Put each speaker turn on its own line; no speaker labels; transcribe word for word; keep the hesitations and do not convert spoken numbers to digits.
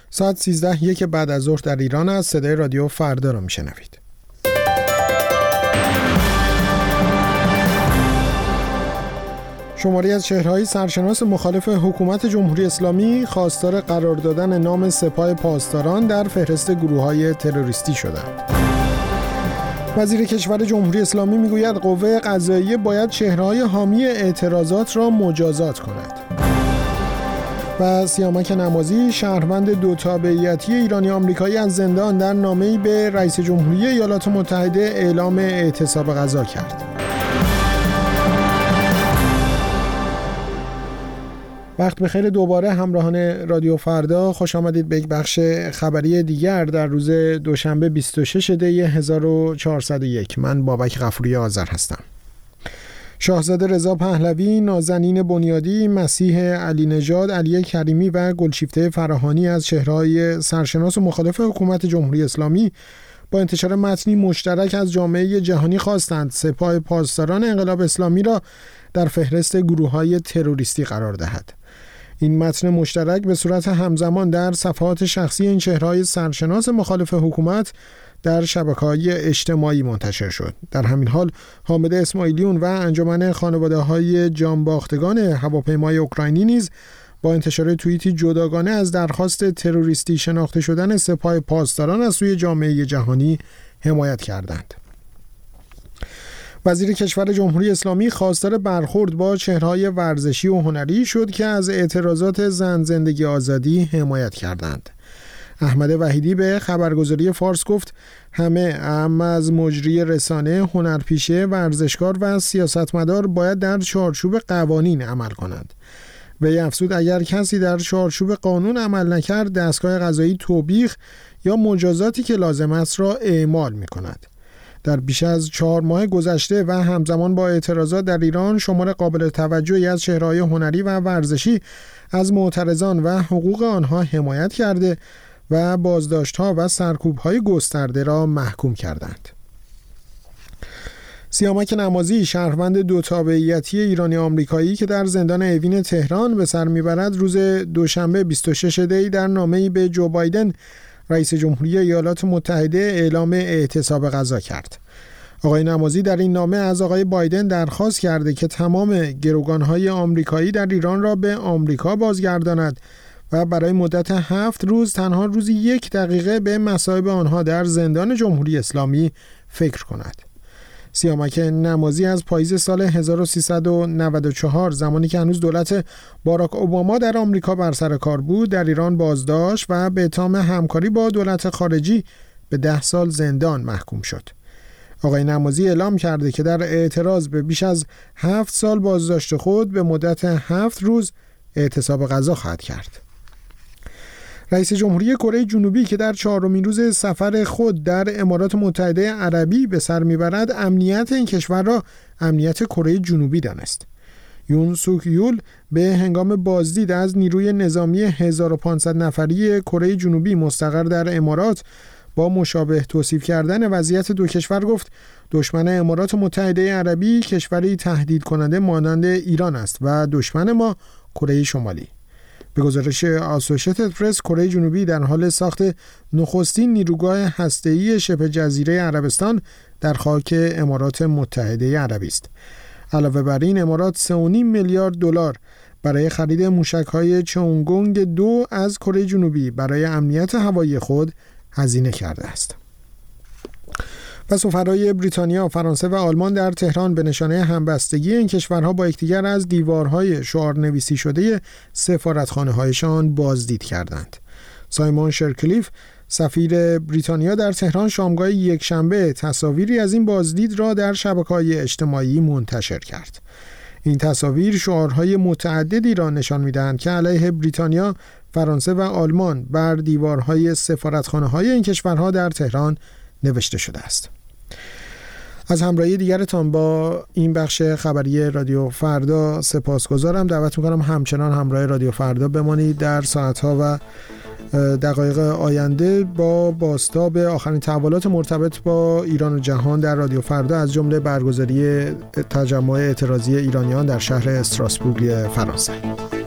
ساعت سیزده یک بعد از ظهر در ایران است. صدای رادیو فردا را میشنوید. شماری از چهره‌های سرشناس مخالف حکومت جمهوری اسلامی خواستار قرار دادن نام سپاه پاسداران در فهرست گروه‌های تروریستی شدند. وزیر کشور جمهوری اسلامی میگوید قوه قضاییه باید چهره‌های حامی اعتراضات را مجازات کند. و سیامک نمازی شهروند دو تابعیتی ایرانی آمریکایی از زندان در نامه‌ای به رئیس جمهوری ایالات متحده اعلام اعتصاب غذا کرد. وقت بخیر دوباره همراهان رادیو فردا، خوش آمدید به یک بخش خبری دیگر در روز دوشنبه بیست و شش دی هزار و چهارصد و یک. من بابک غفوری آذر هستم. شاهزاده رضا پهلوی، نازنین بنیادی، مسیح علی نژاد، علی کریمی و گلشیفته فراهانی از چهره‌های سرشناس و مخالف حکومت جمهوری اسلامی با انتشار متنی مشترک از جامعه جهانی خواستند سپاه پاسداران انقلاب اسلامی را در فهرست گروه‌های تروریستی قرار دهد. این متن مشترک به صورت همزمان در صفحات شخصی این چهره‌های سرشناس مخالف حکومت در شبکه‌های اجتماعی منتشر شد. در همین حال حامد اسماعیلیون و انجمن خانواده‌های جانباختگان هواپیمای اوکراینی نیز با انتشار توییتی جداگانه از درخواست تروریستی شناخته شدن سپاه پاسداران از سوی جامعه جهانی حمایت کردند. وزیر کشور جمهوری اسلامی خواستار برخورد با چهره‌های ورزشی و هنری شد که از اعتراضات زن زندگی آزادی حمایت کردند. احمد وحیدی به خبرگزاری فارس گفت همه، اهم از مجری رسانه، هنرپیشه، ورزشکار و سیاستمدار باید در چارچوب قوانین عمل کنند. وی افزود اگر کسی در چارچوب قانون عمل نکرد، دستگاه قضایی توبیخ یا مجازاتی که لازم است را اعمال می کند. در بیش از چهار ماه گذشته و همزمان با اعتراضات در ایران، شمار قابل توجهی از چهره‌های هنری و ورزشی از معترضان و حقوق آنها حمایت کرده و بازداشت‌ها و سرکوب‌های گسترده را محکوم کردند. سیامک نمازی شهروند دو تابعیتی ایرانی آمریکایی که در زندان اوین تهران به سر میبرد روز دوشنبه بیست و شش دی در نامه‌ای به جو بایدن رئیس جمهوری ایالات متحده اعلام اعتصاب غذا کرد. آقای نمازی در این نامه از آقای بایدن درخواست کرده که تمام گروگان‌های آمریکایی در ایران را به آمریکا بازگرداند و برای مدت هفت روز تنها روزی یک دقیقه به مصائب آنها در زندان جمهوری اسلامی فکر کند. سیامک نمازی از پاییز سال هزار و سیصد و نود و چهار، زمانی که هنوز دولت باراک اوباما در آمریکا بر سر کار بود، در ایران بازداشت و به اتهام همکاری با دولت خارجی به ده سال زندان محکوم شد. آقای نمازی اعلام کرده که در اعتراض به بیش از هفت سال بازداشت خود به مدت هفت روز اعتصاب غذا خواهد کرد. رئیس جمهوری کره جنوبی که در چهارمین روز سفر خود در امارات متحده عربی به سر میبرد، امنیت این کشور را امنیت کره جنوبی دانست. یون سوک یول به هنگام بازدید از نیروی نظامی هزار و پانصد نفری کره جنوبی مستقر در امارات با مشابه توصیف کردن وضعیت دو کشور گفت دشمن امارات متحده عربی کشوری تهدید کننده مانند ایران است و دشمن ما کره شمالی. به گزارش آسوشیتد پرس، کره جنوبی در حال ساخت نخستین نیروگاه هسته‌ای شبه جزیره عربستان در خاک امارات متحده عربی است. علاوه بر این، امارات سه و نیم میلیارد دلار برای خرید موشک‌های چونگونگ دو از کره جنوبی برای امنیت هوایی خود هزینه کرده است. و سفرای بریتانیا، فرانسه و آلمان در تهران به نشانه همبستگی این کشورها با یکدیگر از دیوارهای شعارنویسی شده سفارتخانه‌هایشان بازدید کردند. سایمون شرکلیف، سفیر بریتانیا در تهران، شامگاه یکشنبه تصاویری از این بازدید را در شبکه‌های اجتماعی منتشر کرد. این تصاویر شعارهای متعددی را نشان می‌دهند که علیه بریتانیا، فرانسه و آلمان بر دیوارهای سفارتخانه‌های این کشورها در تهران نوشته شده است. از همراهی دیگرتان با این بخش خبری رادیو فردا سپاسگزارم. دعوت میکنم همچنان همراه رادیو فردا بمانید. در ساعتها و دقایق آینده با بازتاب آخرین تحولات مرتبط با ایران و جهان در رادیو فردا، از جمله برگزاری تجمع اعتراضی ایرانیان در شهر استراسبورگ فرانسه.